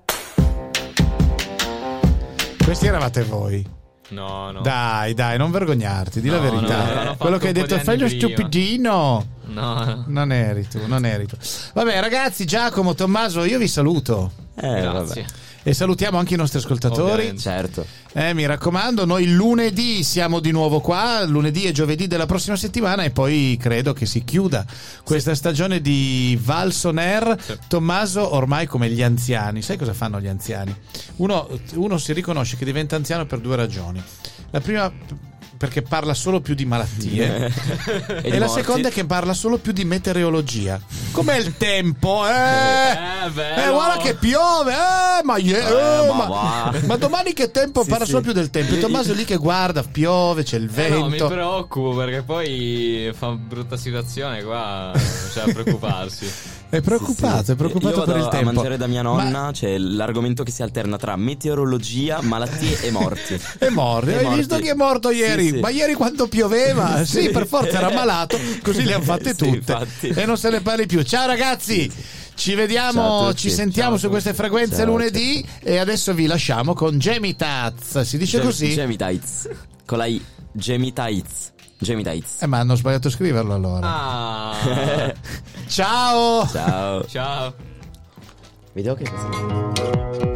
Questi eravate voi. No, no. Dai, dai, non vergognarti, di la No, verità. no, Quello che hai detto, fai lo prima. stupidino. No, no. Non eri tu, non eri tu. Vabbè, ragazzi, Giacomo, Tommaso, io vi saluto. Eh, Grazie. vabbè. E salutiamo anche i nostri ascoltatori. Ovviamente. Certo. Eh, mi raccomando, noi lunedì siamo di nuovo qua, lunedì e giovedì della prossima settimana, e poi credo che si chiuda questa stagione di Valsonair. Sì. Tommaso, ormai come gli anziani, sai cosa fanno gli anziani? Uno, uno si riconosce che diventa anziano per due ragioni. La prima, perché parla solo più di malattie E e, di la morti. seconda è che parla solo più di meteorologia. Com'è il tempo? Eh, Eh, bello. eh guarda che piove, eh, ma, ie- Eh, eh, ma ma, va. ma domani che tempo? Sì, Parla sì. solo più del tempo. E Tommaso è lì che guarda, piove, c'è il Eh no, mi vento. preoccupo perché poi fa brutta situazione qua, c'è da preoccuparsi. È preoccupato, Sì, sì. è preoccupato Io per vado il tempo. a mangiare da mia Ma- nonna, c'è l'argomento che si alterna tra meteorologia, malattie e morti. È morto, E hai morti. visto che è morto ieri? Sì, sì. Ma ieri quando pioveva? Sì, per forza era malato, così le hanno fatte Sì, tutte. infatti. E non se ne parli più. Ciao ragazzi, ci Ciao vediamo, a tutti. ci sentiamo Ciao a su queste tutti. frequenze Ciao a lunedì. E adesso vi lasciamo con Jamie Taz. Si dice Gem- così? Gemitites. Con la I. Gemitites. Gemitites. Eh, ma hanno sbagliato a scriverlo allora. Ah. Ciao! Ciao. Ciao. Vediamo che cosa.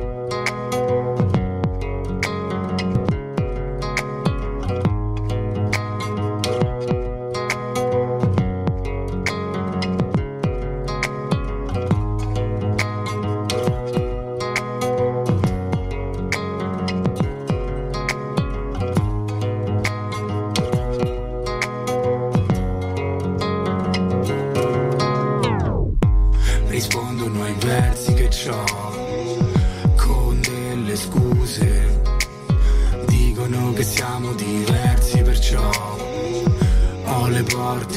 Rispondono ai versi che c'ho con delle scuse, dicono che siamo diversi, perciò ho le porte